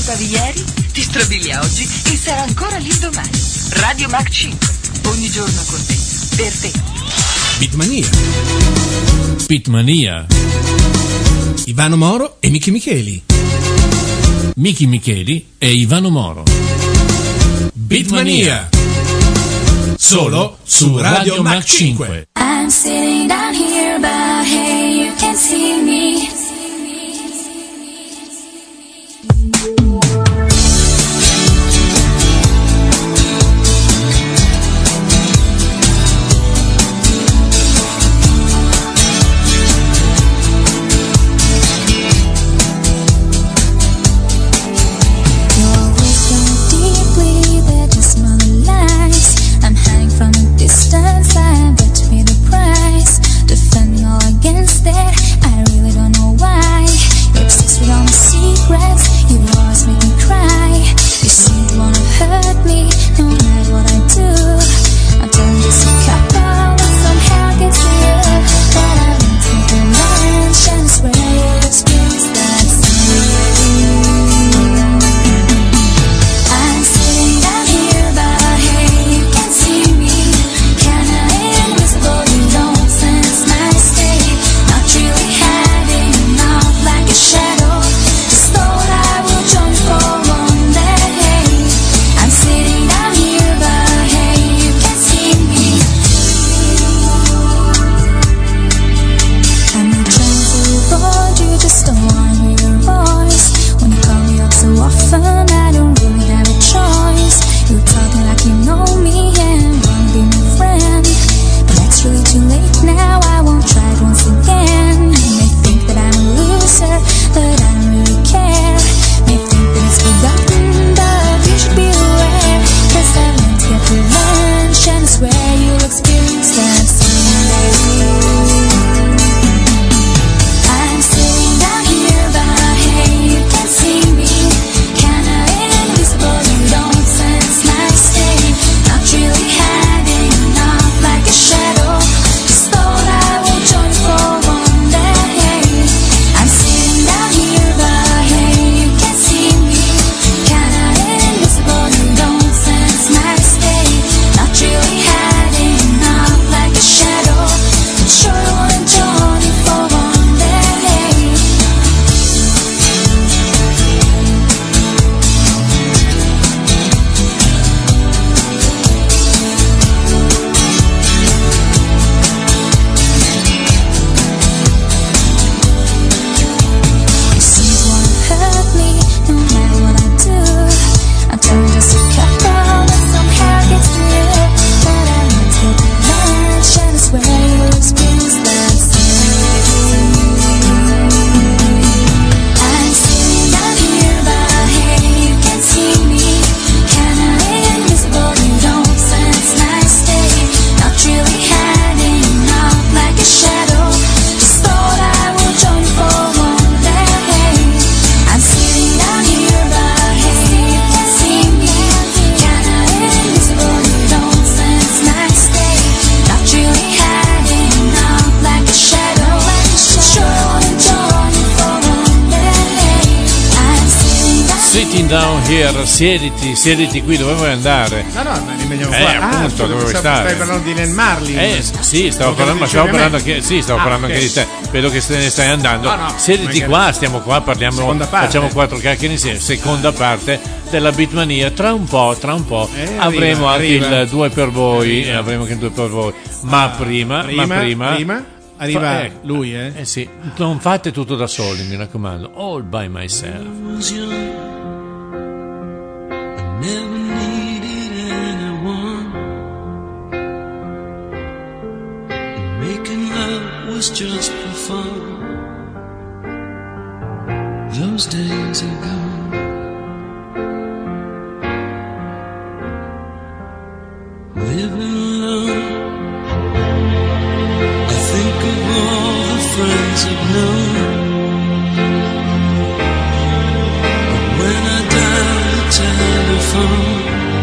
ascoltavi ieri, ti strabilia oggi e sarà ancora lì domani. Radio Mac 5, ogni giorno con te, per te. Beatmania. Beatmania. Ivano Moro e Miki Micheli. Miki Micheli e Ivano Moro. Beatmania. Solo su Radio Mac 5. I'm sitting down here, but hey, you can see me. Distance, I bet to pay the price. Defending all against that, I really don't know why. You're obsessed with all my secrets, you always make me cry. You seem to wanna hurt me, no matter what I do. I'm telling just a couple that somehow gets to you. But I won't take a lunch, and I swear you'll experience that someday. I'm sitting down here, but hey, you can see me. Down here, siediti qui, dove vuoi andare? No, ma rimaniamo qua. Appunto, dove vuoi stare? Stai parlando di Nel Marlin? Sì, stavo parlando anche di te. Vedo che te ne stai andando. Siediti qua, stiamo qua, parliamo, facciamo quattro chiacchiere insieme. Seconda parte della Beatmania. Tra un po' avremo anche il 2 per voi. Avremo anche il 2 per voi. Ma prima arriva lui, sì, non fate tutto da soli, mi raccomando. All by myself. Never needed anyone. Making love was just for fun. Those days are gone. Living alone, I think of all the friends I've known. But when I dial the telephone,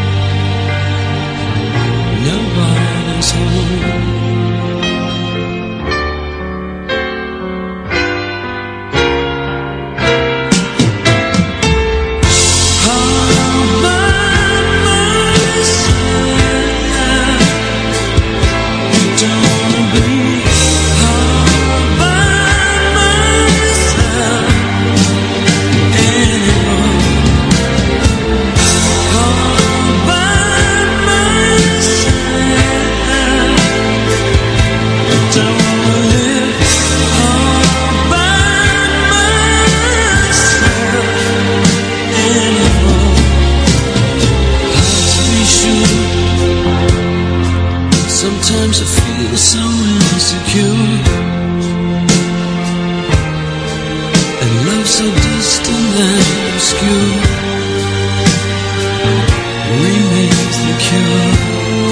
nobody's home. so distant and obscure remains the cure.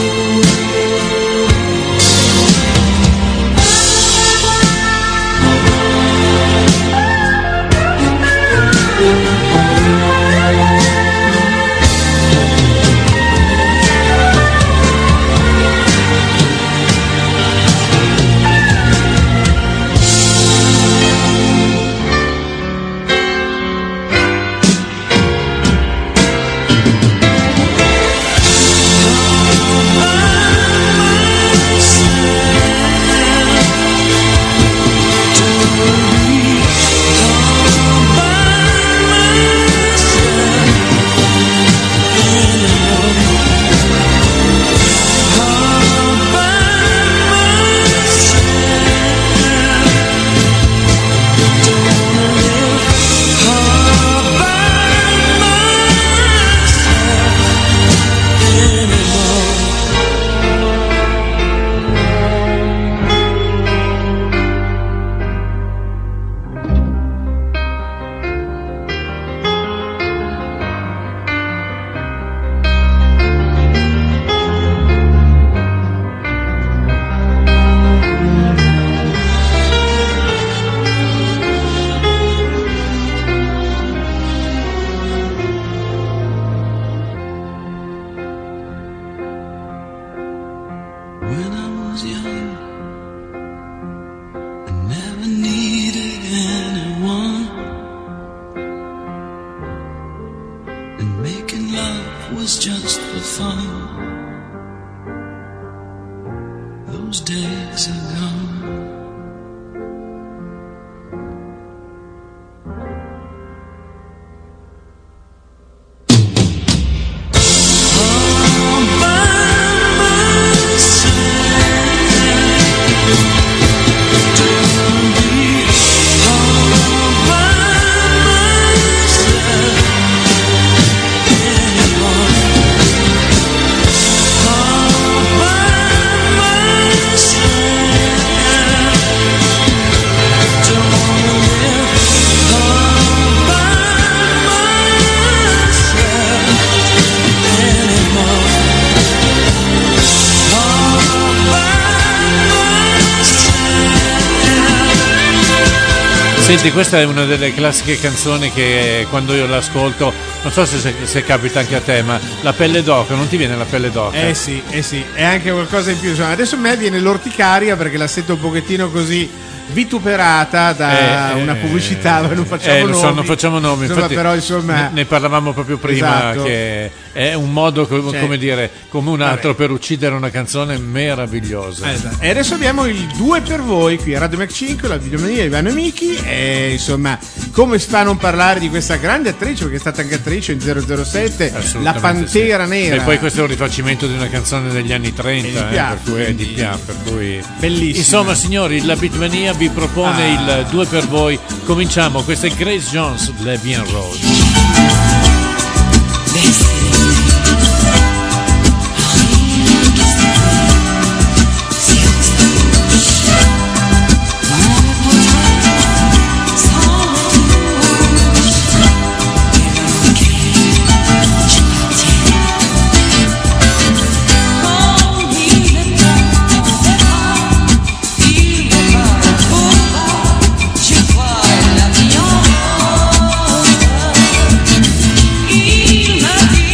Senti, questa è una delle classiche canzoni che quando io l'ascolto, non so se capita anche a te, ma la pelle d'oca, non ti viene la pelle d'oca? Sì, è anche qualcosa in più. Insomma, adesso a me viene l'orticaria perché la sento un pochettino così vituperata da una pubblicità, non facciamo nomi. Non facciamo nomi, insomma, infatti, però insomma ne parlavamo proprio prima, esatto. Che è un modo, come dire, come un altro per uccidere una canzone meravigliosa. Esatto. E adesso abbiamo il 2 per voi qui a Radio Mac 5, la videomania di Ivano Amici, e insomma come si fa a non parlare di questa grande attrice, perché è stata anche attrice in 007, la Pantera Nera. E poi questo è un rifacimento di una canzone degli anni 30, per cui è di Piaf, per cui bellissimo. Insomma, signori, la Beatmania vi propone il 2 per voi. Cominciamo, questa è Grace Jones, Le Bien Rose. Il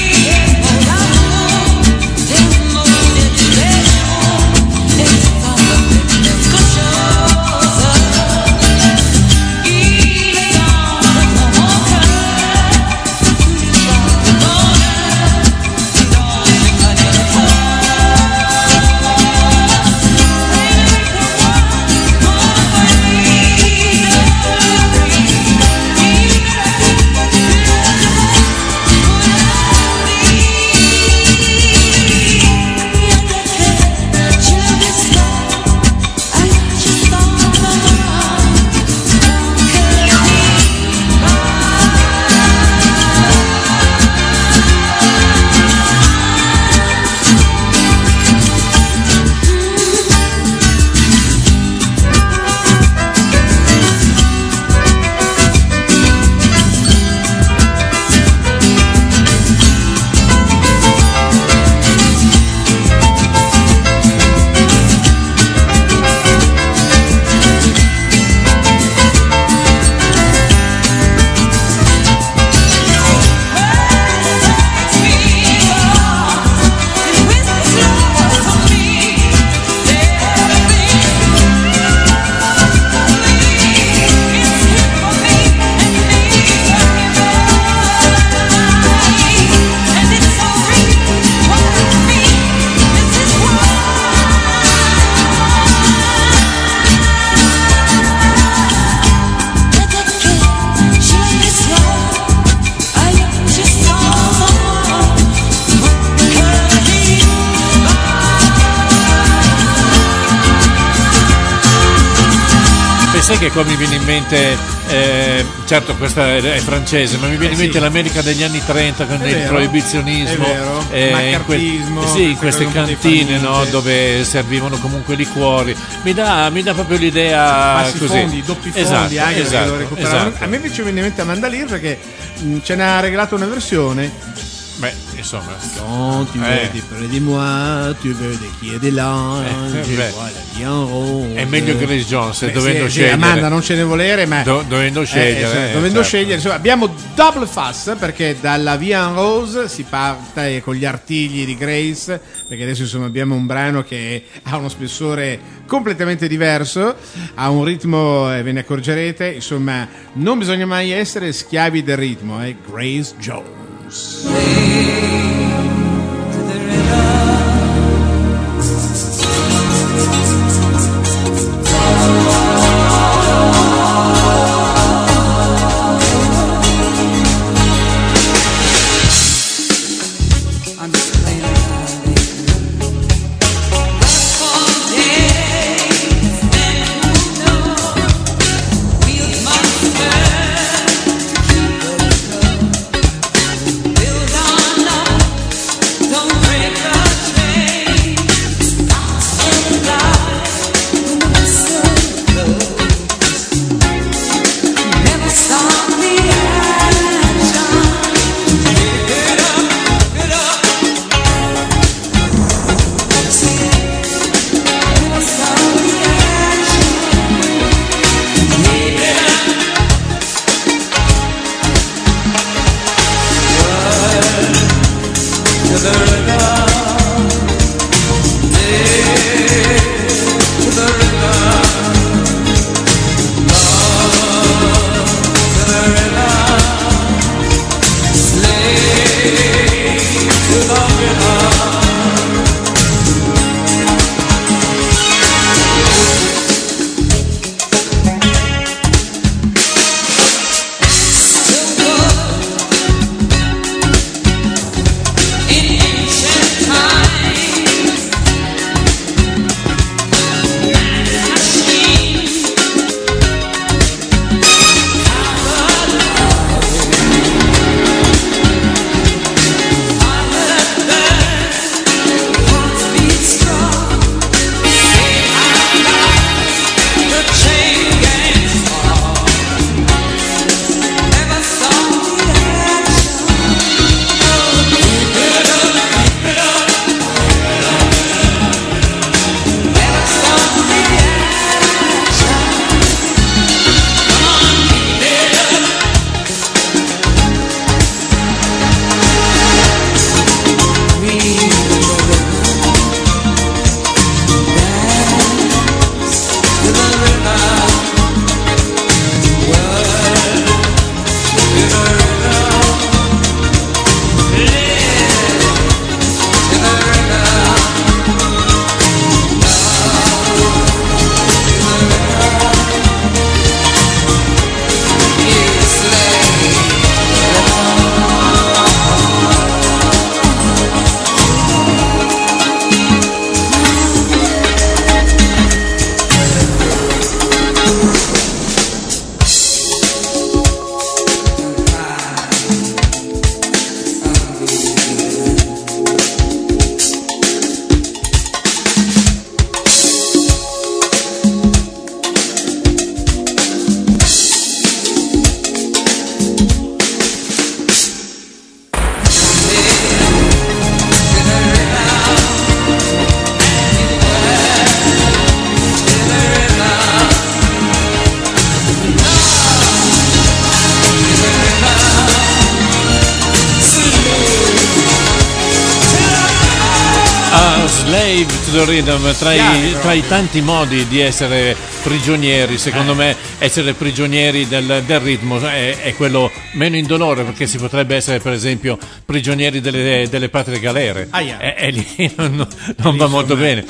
sai che qua mi viene in mente, certo questa è francese, ma mi viene in mente l'America degli anni 30 con il proibizionismo, il maccartismo, in queste cantine, no, dove servivano comunque liquori. Mi dà proprio l'idea così. Doppi fondi anche, esatto. A me invece viene in mente Amanda Lear perché ce ne ha regalato una versione. Beh, insomma, quand tu veux des près de moi, tu veux des qui est de là, è meglio Grace Jones, dovendo scegliere. Amanda non ce ne volere, ma dovendo scegliere, insomma, abbiamo double fuss perché dalla Vie en Rose si parte con gli artigli di Grace, perché adesso insomma abbiamo un brano che ha uno spessore completamente diverso, ha un ritmo, ve ne accorgerete, insomma, non bisogna mai essere schiavi del ritmo, Grace Jones. Slave to the Rhythm, tra i tanti modi di essere prigionieri, secondo me essere prigionieri del ritmo è quello meno indolore, perché si potrebbe essere per esempio prigionieri delle patrie galere, e lì non va molto bene.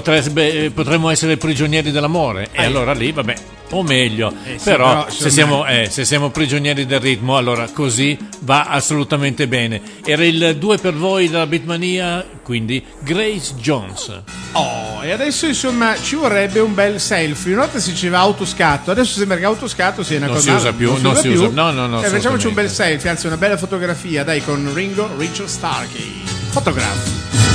Potremmo essere prigionieri dell'amore, e allora lì vabbè, o meglio, però se siamo prigionieri del ritmo, allora così va assolutamente bene. Era il 2 per voi della Beatmania, quindi Grace Jones. E adesso insomma ci vorrebbe un bel selfie, una volta si diceva autoscatto, adesso sembra che autoscatto sia una non cosa si usa più, non si usa. No, facciamoci un bel selfie, anzi una bella fotografia, dai, con Richard Starkey. Fotografo.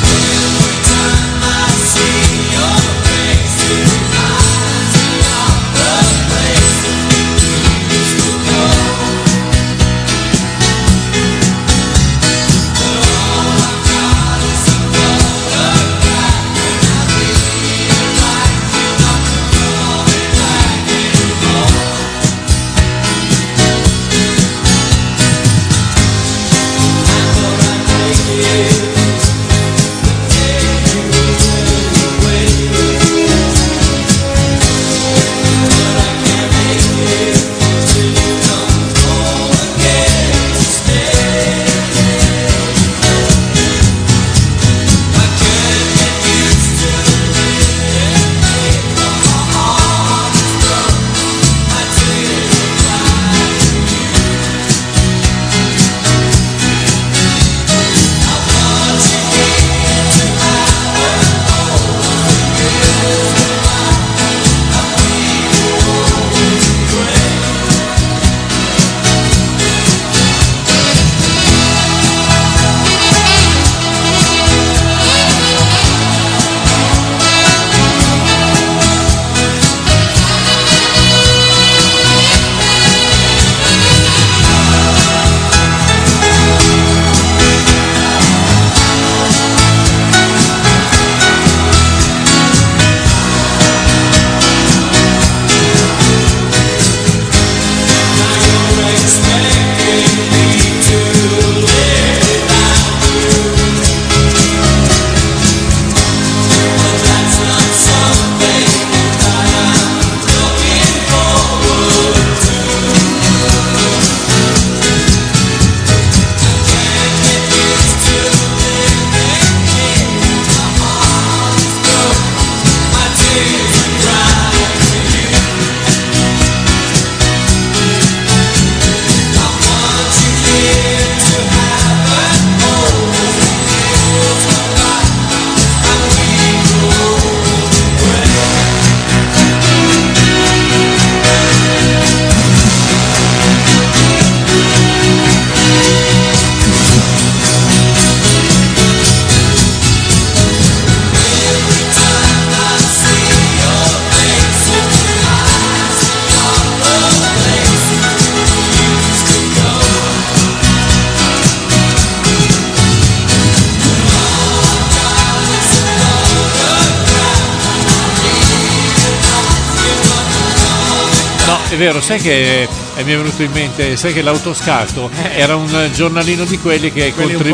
È vero, sai che mi è venuto in mente, sai che l'autoscatto era un giornalino di quelli che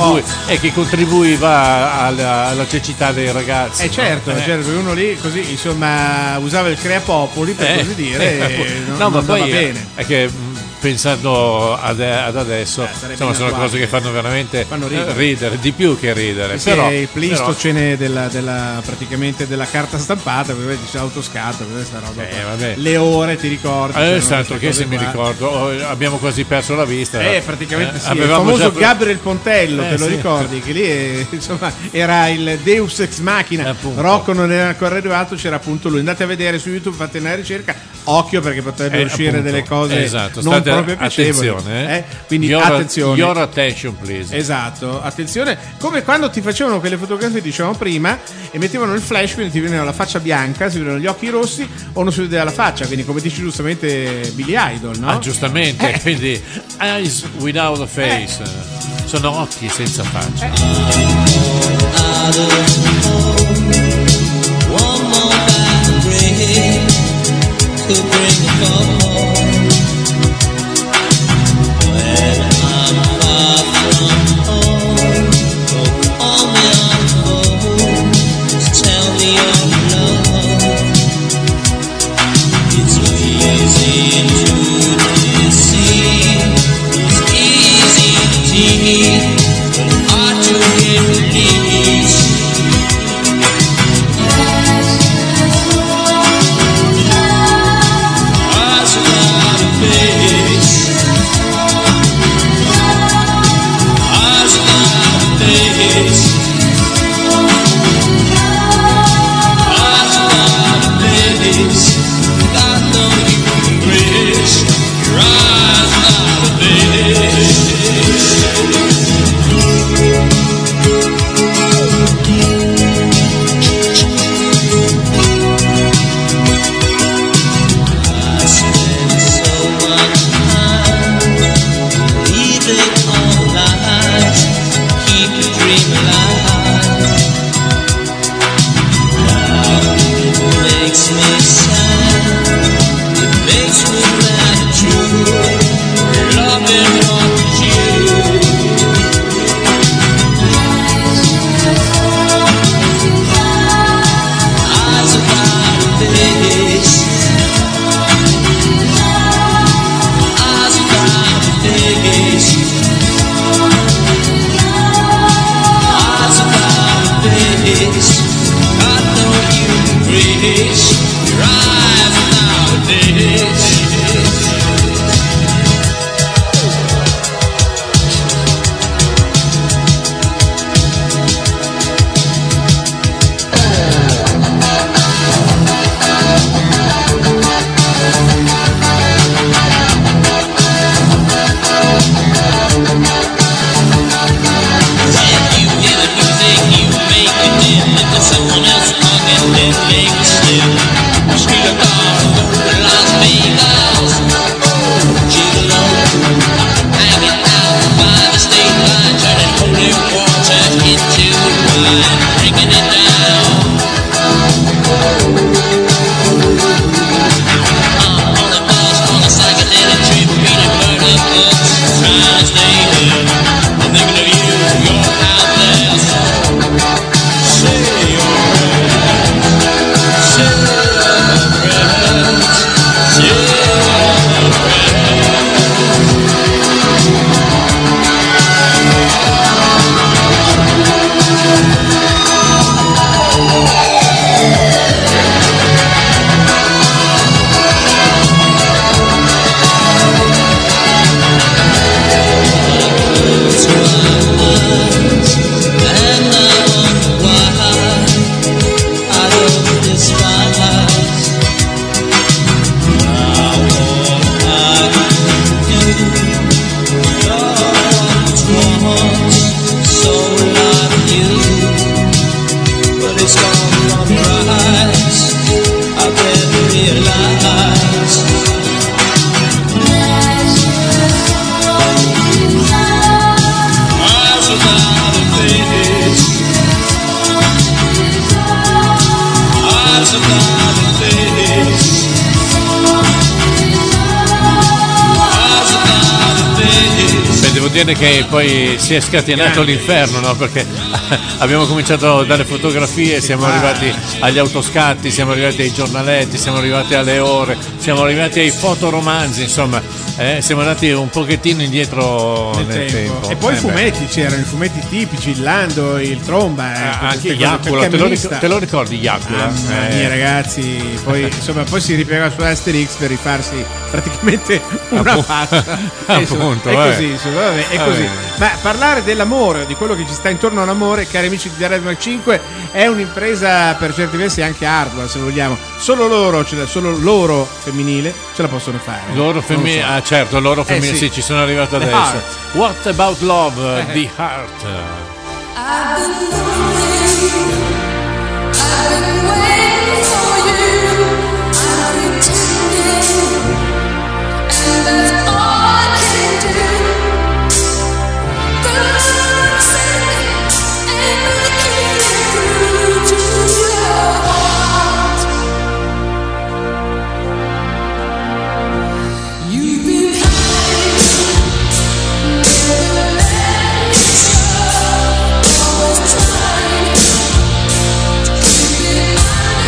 contribuiva alla cecità dei ragazzi. Certo, perché uno lì così insomma usava il creapopoli per così dire, ma poi va bene. È che pensando ad adesso, insomma, sono cose che fanno veramente ridere, di più che ridere. Sì, però il Pleistocene praticamente della carta stampata, poi dice autoscatto, questa roba. Le ore, ti ricordi? Esatto, che se mi ricordo, abbiamo quasi perso la vista. Praticamente sì. Il famoso Gabriel Pontello, te lo ricordi? Che lì insomma era il Deus ex machina. Rocco non era ancora arrivato, c'era appunto lui. Andate a vedere su YouTube, fate una ricerca. Occhio perché potrebbero uscire delle cose non proprio piacevoli. Attenzione, quindi attenzione. Your attention, please. Esatto, attenzione. Come quando ti facevano quelle fotografie, dicevamo prima, e mettevano il flash, quindi ti vedevano la faccia bianca, si vedevano gli occhi rossi o non si vedeva la faccia, quindi come dici giustamente Billy Idol, no? Giustamente, quindi eyes without a face. Sono occhi senza faccia. One more vibrate could bring a call. When I'm far from home, go call me on the phone. Just tell me your love. It's easy to deceive. It's easy to tease, but hard to release. dire che poi si è scatenato l'inferno, no? Perché abbiamo cominciato dalle fotografie, siamo arrivati agli autoscatti, siamo arrivati ai giornaletti, siamo arrivati alle ore, siamo arrivati ai fotoromanzi, insomma, siamo andati un pochettino indietro nel tempo. E poi i fumetti, c'erano i fumetti tipici, il Lando, il Tromba, anche Iacula, te lo ricordi Iacula? Mamma mia, ragazzi, poi insomma poi si ripiega su Asterix per rifarsi praticamente una faccia. Appunto, è così, insomma, vabbè, è così. Ma parlare dell'amore, di quello che ci sta intorno all'amore, cari amici di Radio Mac 5, è un'impresa per certi versi anche ardua, se vogliamo. Solo loro femminile ce la possono fare. Loro femminile, certo, loro femminile, sì, ci sono arrivato adesso. Heart. What About Love, The Heart. I've been waiting for you. I'm pretending, and that's all I can do. But I'm sending and looking through to your heart. You've been hiding, never let me show. Always trying to keep it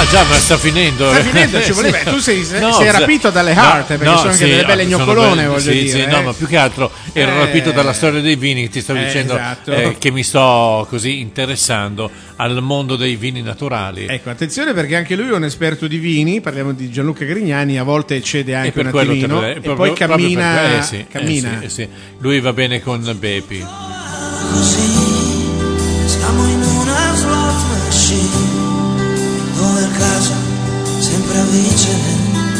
già, ma sta finendo. Ci voleva. Tu sei rapito dalle Heart, perché sono anche delle belle gnoccolone, voglio dire. No, ma più che altro ero rapito dalla storia dei vini. Ti stavo dicendo che mi sto così interessando al mondo dei vini naturali. Ecco, attenzione, perché anche lui è un esperto di vini. Parliamo di Gianluca Grignani, a volte cede anche un attimino e poi cammina. Sì. Lui va bene con Bepi. Così siamo in una slot machine dove il caso sempre a vincere.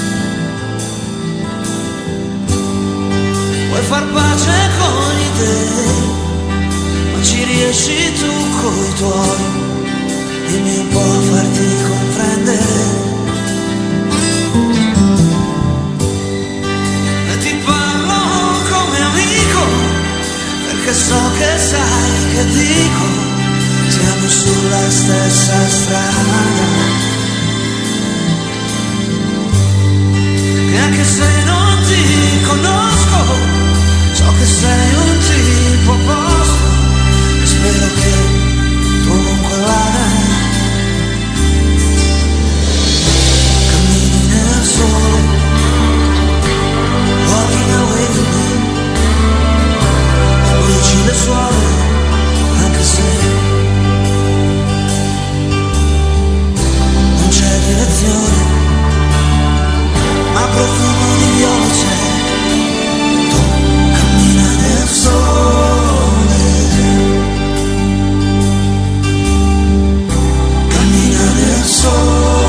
Vuoi far pace con gli dei, ma ci riesci tu coi tuoi. Dimmi un po' a farti comprendere. E ti parlo come amico, perché so che sai che dico, siamo sulla stessa strada. E anche se non ti conosco, so che sei un tipo a posto, e spero che tu comunque vada. Cammini nel sole, walking away with me, bruci le suore, anche se non c'è direzione, ma profumo di viola c'è. Tu cammina nel sole, cammina nel sole.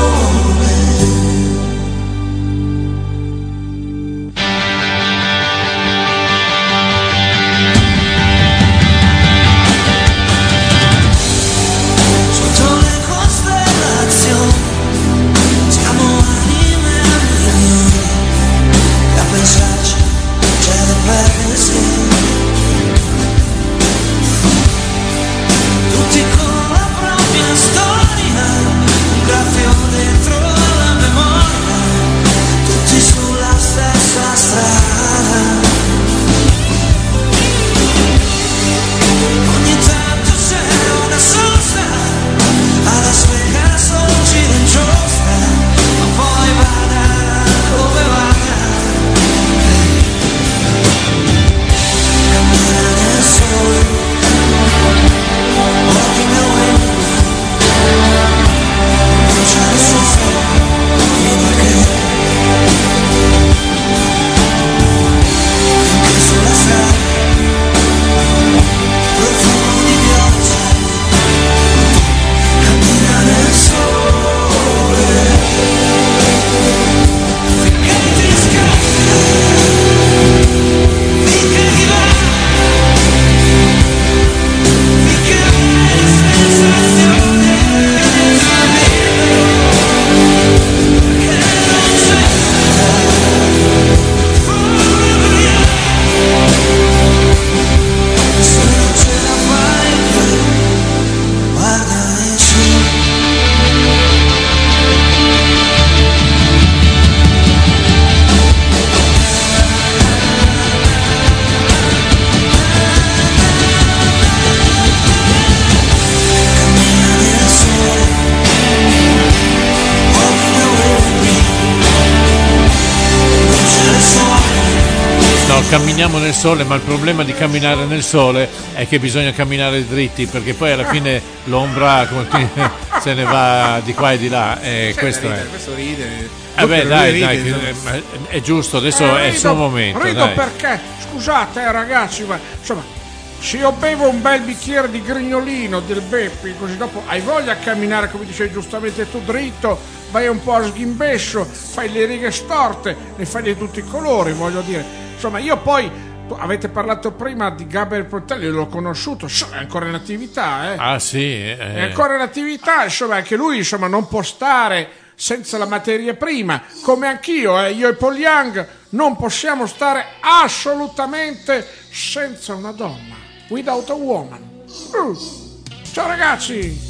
Camminiamo nel sole, ma il problema di camminare nel sole è che bisogna camminare dritti, perché poi alla fine l'ombra se ne va di qua e di là. Questo ride. Dai, è giusto, adesso è il suo momento. Rido perché, scusate ragazzi, ma insomma, se io bevo un bel bicchiere di grignolino del Beppi, così dopo hai voglia di camminare, come dicevi giustamente tu, dritto, vai un po' a sghimbescio, fai le righe storte, ne fai di tutti i colori, voglio dire. Insomma, io poi, avete parlato prima di Gabriel Pontelli, l'ho conosciuto, è ancora in attività, Ah sì? È ancora in attività, insomma, anche lui, insomma, non può stare senza la materia prima, come anch'io, io e Paul Young non possiamo stare assolutamente senza una donna, without a woman. Ciao ragazzi!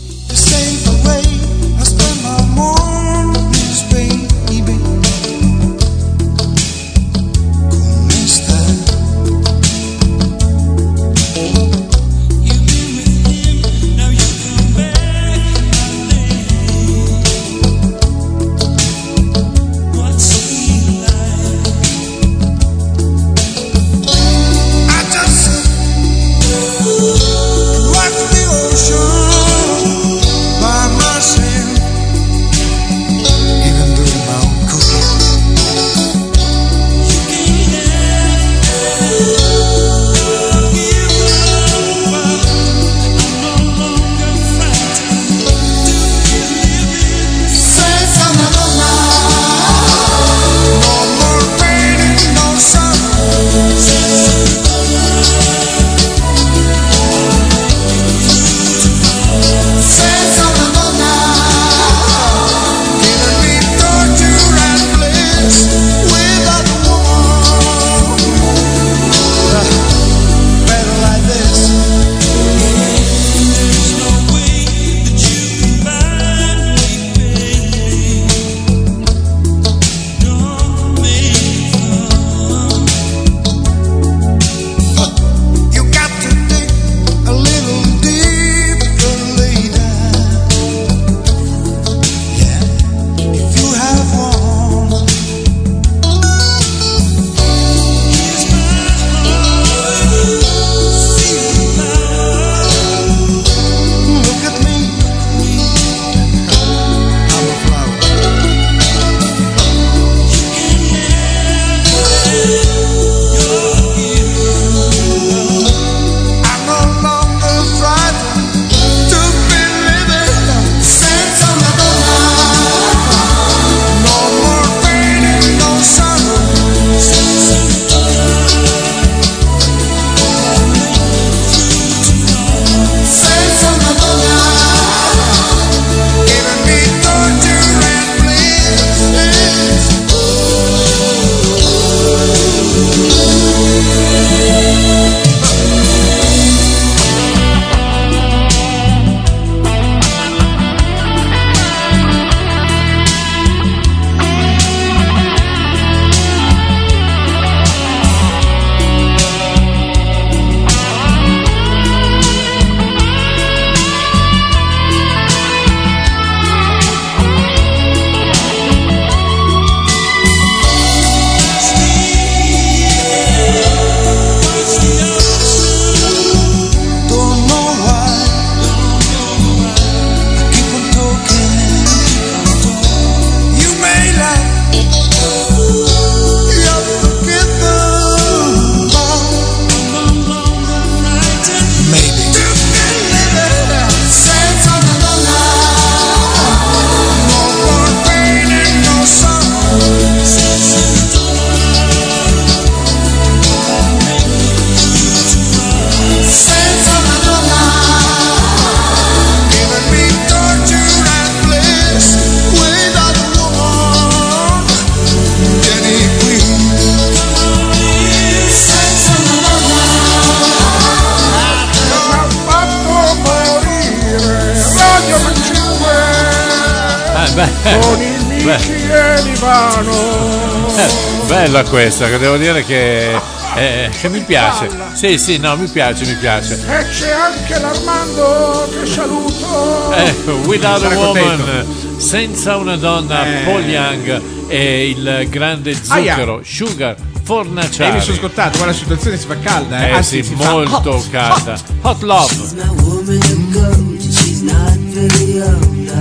con il Michi e l'Ivano. Bella questa, che devo dire che mi piace. Sì, no, mi piace. E c'è anche l'Armando, che saluto. Without a Woman, senza una donna, Paul Young e il grande Zucchero, Sugar Fornaciari. Mi sono scottato, guarda, la situazione si fa calda. Anzi, sì, molto calda. Hot Love. She's my woman of gold, she's not very old,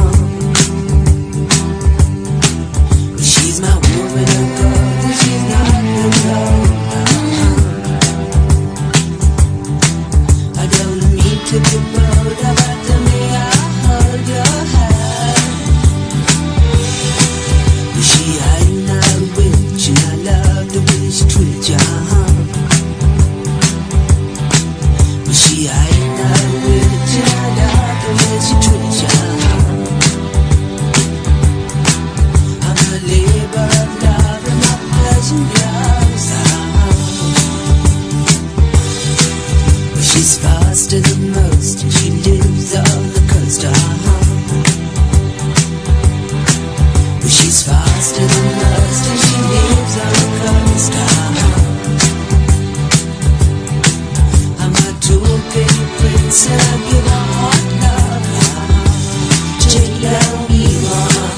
She's my woman of gold, she's not very old, I don't mean to be bold, but to me I hold your hand. She ain't no witch, and I love the way she treats you, She ain't no witch, and I love the way she treats you. I'm a labor of love, and my pleasant loves. She's faster than most, and she lives on the coast. She's faster than most, and she lives on the coast. I'm a two-penny prince, and I give her hot love. Take down evil.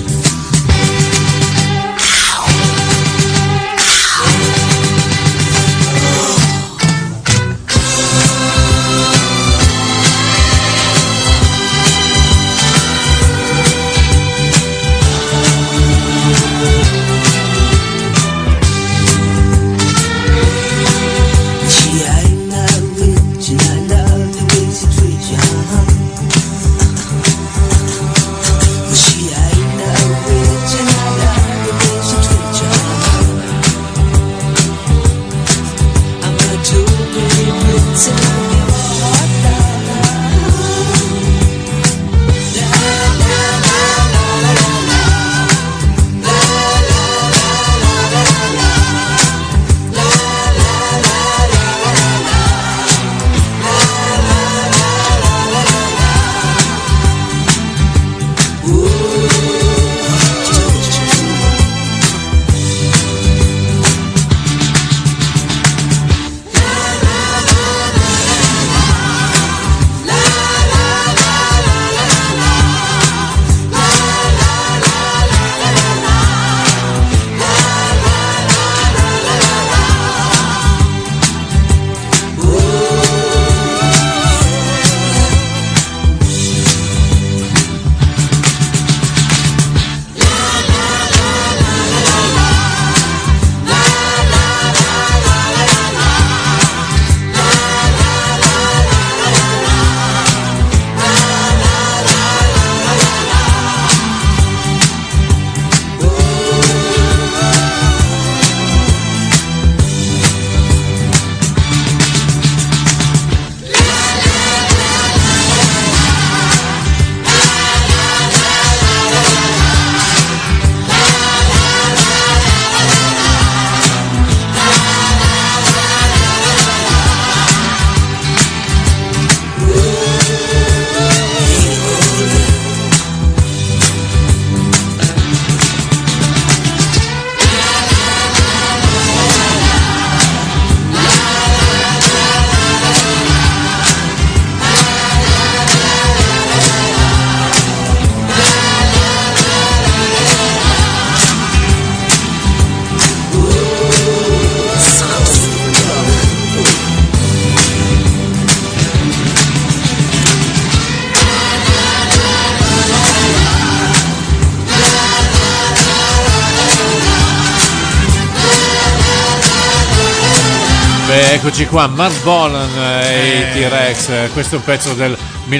Eccoci qua, Mark Bolan e i T-Rex. Questo è un pezzo del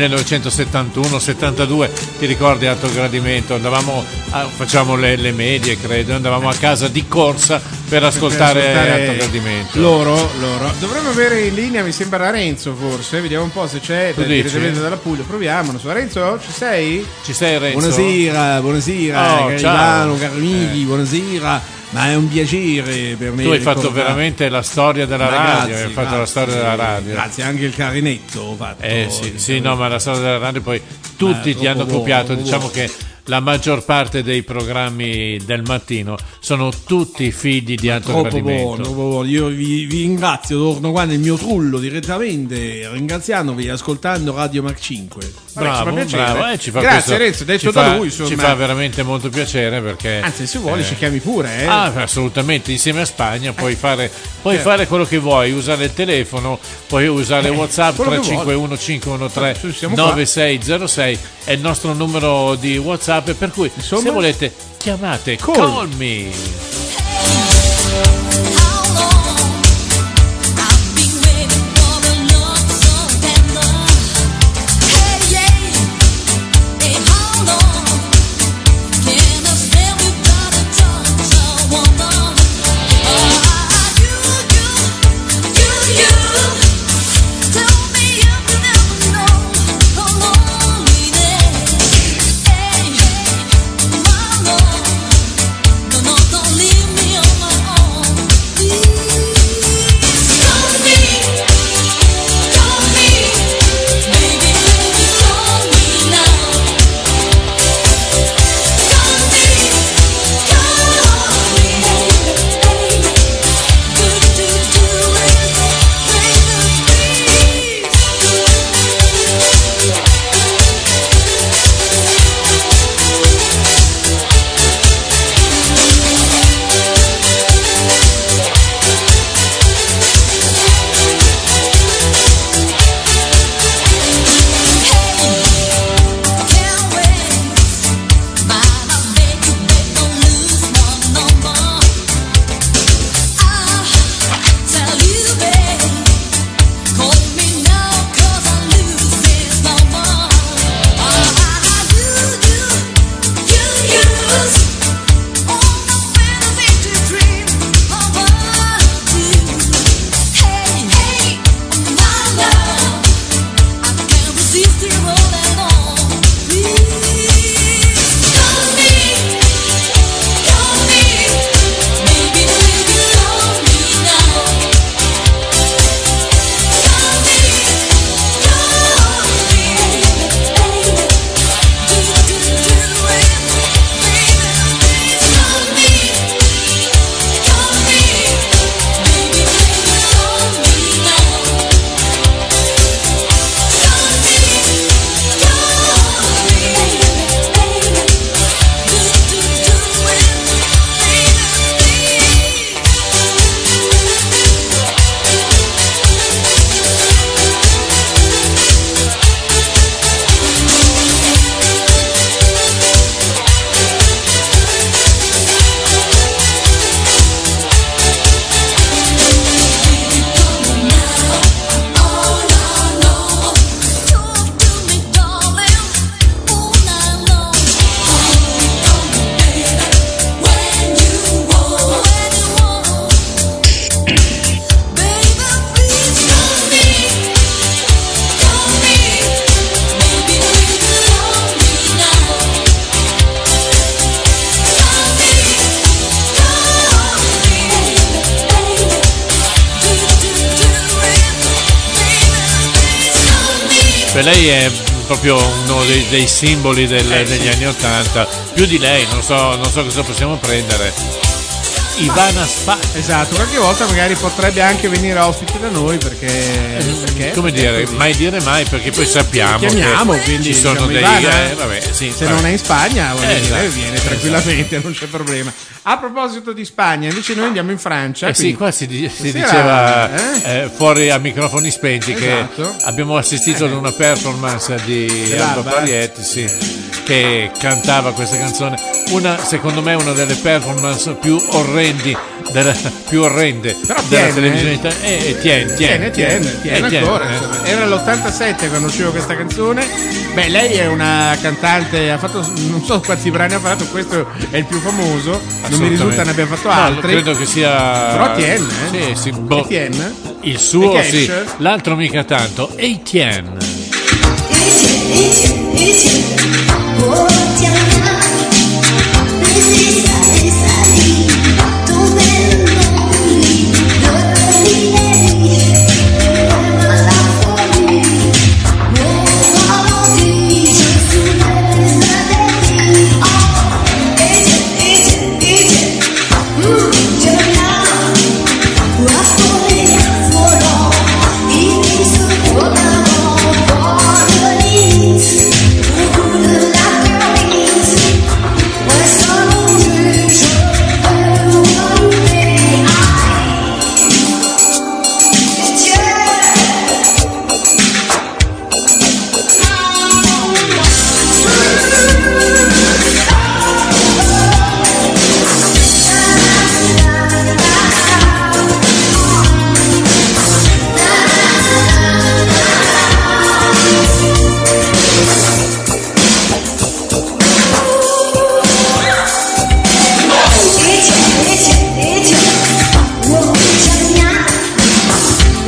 1971-72, ti ricordi? Alto Gradimento, facciamo le medie, credo, andavamo a casa di corsa per ascoltare Alto Gradimento. Loro dovremmo avere in linea, mi sembra, Renzo, forse, vediamo un po' se c'è direttamente dalla Puglia, proviamo, non so. Renzo, ci sei? Ci sei, Renzo? Buonasera, Ivano, cari amici, buonasera. Ma è un piacere per me. Tu hai fatto veramente la storia della radio. Hai fatto la storia della radio. Grazie, anche il clarinetto ho fatto. Sì, no, ma la storia della radio poi tutti ti hanno copiato. Diciamo che la maggior parte dei programmi del mattino sono tutti figli di alto gradimento. Buono. Io vi ringrazio, torno qua nel mio trullo direttamente, ringraziandovi, ascoltando Radio Mac 5. Bravo. Ci fa grazie Renzo, detto da lui, insomma. Ci fa veramente molto piacere perché... Anzi, se vuoi ci chiami pure. Assolutamente, insieme a Spagna puoi fare quello che vuoi, usare il telefono, puoi usare WhatsApp 351 513 9606 è il nostro numero di WhatsApp, per cui insomma, se volete chiamate, call me. Lei è proprio uno dei simboli degli anni '80. Più di lei non so cosa possiamo prendere. Ivana Sfat. Esatto, qualche volta magari potrebbe anche venire ospite da noi perché come dire, mai dire mai, perché poi sappiamo chiamiamo, che quindi ci sono diciamo, se non è in Spagna esatto, viene tranquillamente, non c'è problema. A proposito di Spagna, invece noi andiamo in Francia. Sì, qua si diceva fuori a microfoni spenti, esatto, che abbiamo assistito ad una performance di Aldo Parietti, che cantava questa canzone, secondo me una delle performance più orrende della televisione italiana. Tiene ancora. Era l'87 quando usciva questa canzone. Beh, lei è una cantante, ha fatto non so quanti brani ha fatto, questo è il più famoso, non mi risulta ne abbia fatto altri. Credo che sia, però Tiene, Etienne? Il suo sì, l'altro mica tanto. Etienne. Oh, tiens, laissez salir, tomber dans le lit de l'idée, la folie, mon ralenti, je soulève les interdits.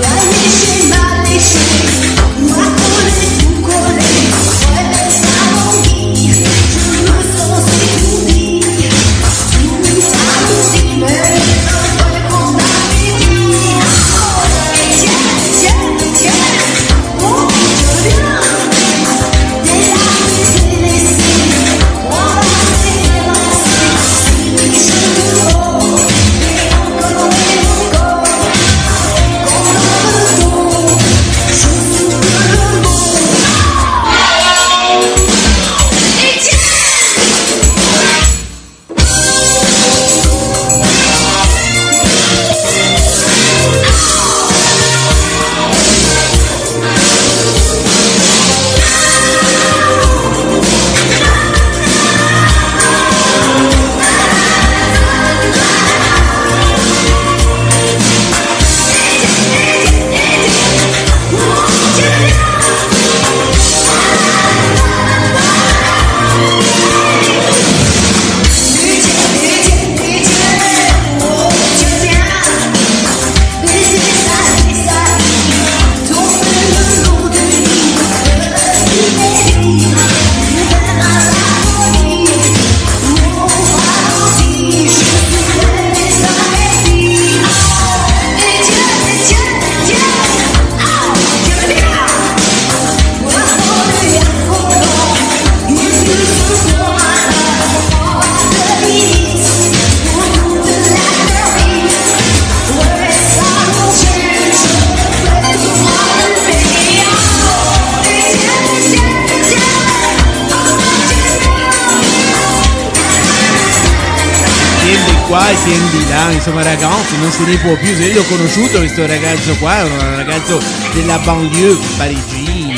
qua e tiendi là, insomma ragazzi, non se ne può più. Se io ho conosciuto questo ragazzo qua, è un ragazzo della banlieue parigina.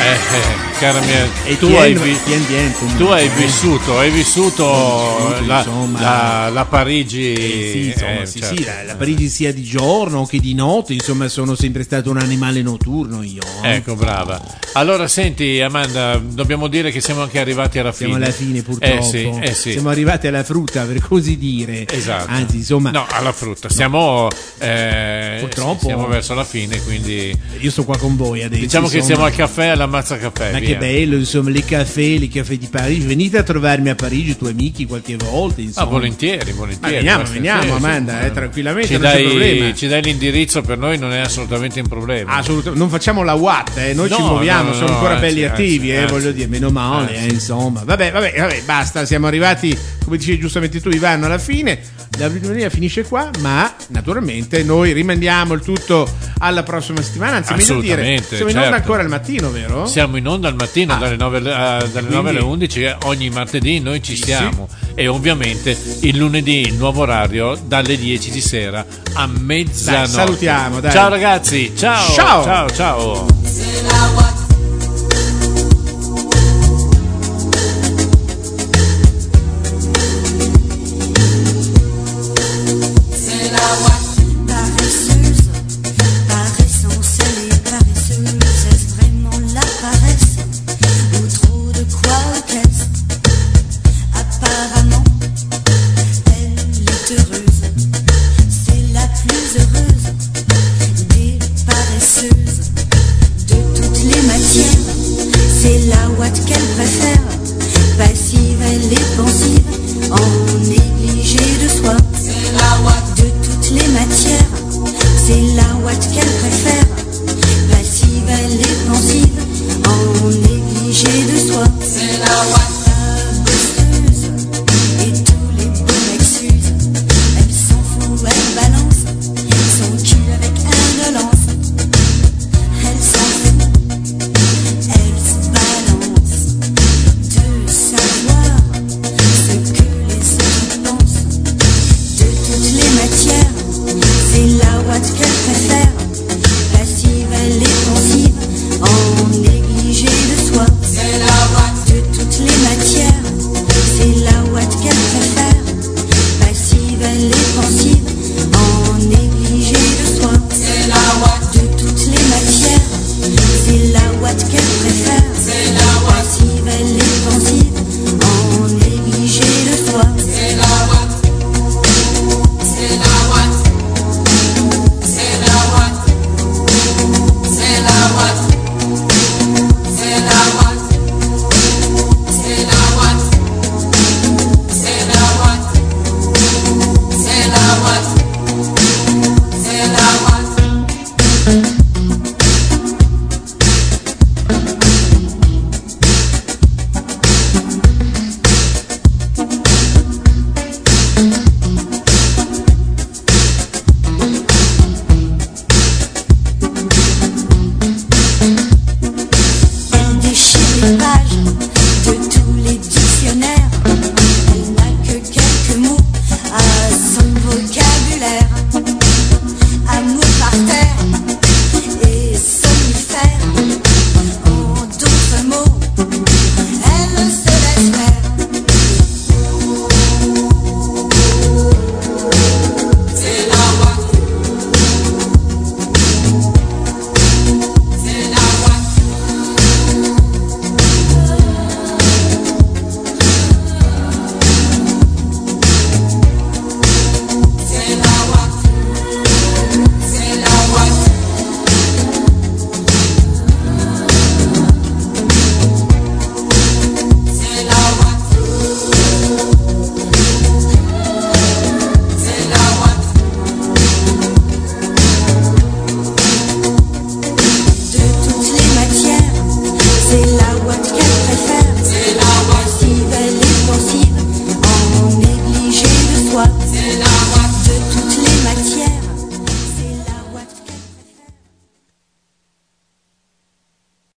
Cara mia, e tu hai vissuto la Parigi. Sì, insomma, sì, la Parigi sia di giorno che di notte, insomma, sono sempre stato un animale notturno io. Ecco, brava. Allora, senti, Amanda, dobbiamo dire che siamo anche arrivati alla fine. Siamo alla fine, purtroppo. Sì. Siamo arrivati alla frutta, per così dire. Esatto. Anzi, insomma. No, alla frutta. Siamo purtroppo. Siamo verso la fine, quindi. Io sto qua con voi adesso. Diciamo che siamo al caffè, all'ammazza caffè. Ma via. che bello, insomma, i caffè di Parigi. Venite a trovarmi a Parigi, tu amici, qualche volta. Insomma. Volentieri. Ma veniamo, Amanda, tranquillamente. Non c'è problema. Ci dai l'indirizzo, per noi non è assolutamente un problema. Assolutamente, non facciamo la Watt, noi ci muoviamo, siamo ancora belli attivi, voglio dire, meno male, insomma. Vabbè, basta, siamo arrivati, come dicevi giustamente tu, Ivano, alla fine. La Britmania finisce qua, ma naturalmente noi rimandiamo il tutto alla prossima settimana, anzi meglio dire, siamo in onda ancora al mattino, vero? Siamo in onda al mattino dalle 9 alle 11 ogni martedì, noi ci siamo. E ovviamente il lunedì il nuovo orario dalle 10 di sera a mezzanotte. Salutiamo, dai. Ciao ragazzi, ciao.